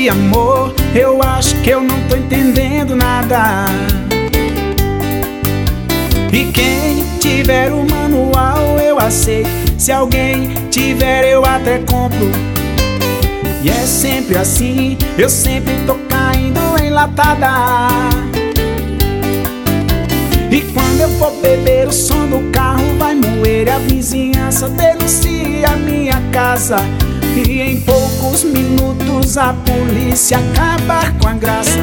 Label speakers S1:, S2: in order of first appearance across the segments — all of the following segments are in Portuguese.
S1: de amor, eu acho que eu não tô entendendo nada. E quem tiver o manual eu aceito, se alguém tiver eu até compro. E é sempre assim, eu sempre tô caindo em latada. E quando eu for beber, o som do carro vai moer, a vizinhança denuncia a minha casa. E em poucos minutos a polícia acaba com a graça.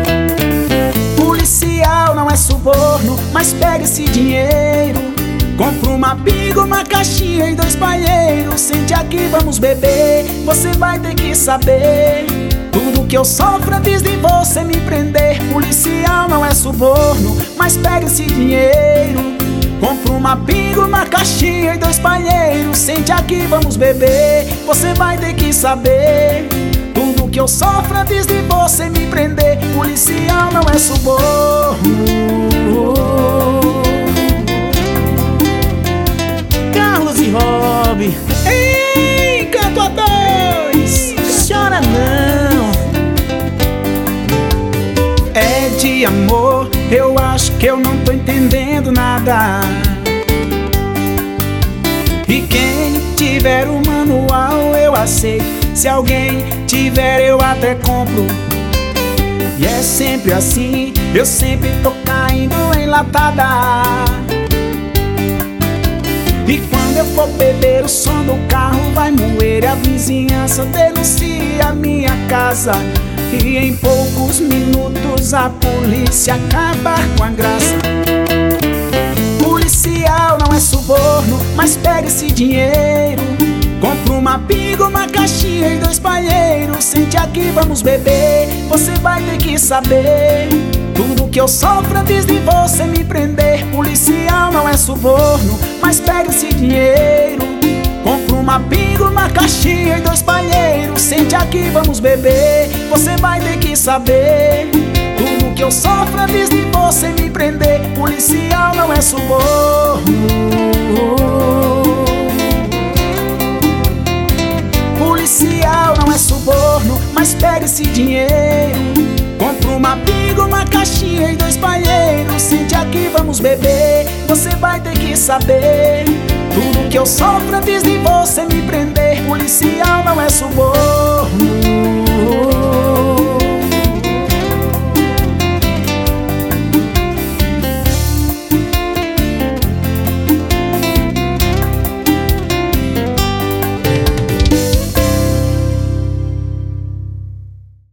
S1: Policial não é suborno, mas pega esse dinheiro, compra uma pinga, uma caixinha e 2 banheiros. Sente aqui, vamos beber, você vai ter que saber tudo que eu sofro antes de você me prender. Policial não é suborno, mas pega esse dinheiro, compra uma pinga, uma caixinha e 2 banheiros. Sente aqui, vamos beber, você vai ter que saber tudo que eu sofro antes de você me prender. Policial não é suborno.
S2: Carlos e Rob,
S1: Ei, canto a 2,
S2: chora não.
S1: É de amor, eu acho que eu não tô entendendo nada. E quem tiver o manual eu aceito, se alguém tiver eu até compro. E é sempre assim, eu sempre tô caindo em latada. E quando eu for beber, o som do carro vai moer, a vizinhança denuncia a minha casa. E em poucos minutos a polícia acaba com a graça. Policial não é suborno, mas pega esse dinheiro, compra uma pinga, uma caixinha e 2 banheiros. Sente aqui, vamos beber, você vai ter que saber tudo que eu sofro antes de você me prender. Policial não é suborno, mas pega esse dinheiro, compra uma pinga, uma caixinha e 2 banheiros. Sente aqui, vamos beber, você vai ter que saber tudo que eu sofro antes de você me prender. Policial não é suborno. Policial não é suborno, mas pega esse dinheiro, compra uma pinga, uma caixinha e 2 banheiros. Sente aqui, vamos beber, você vai ter que saber tudo que eu sofro antes de você me prender. Policial não é suborno.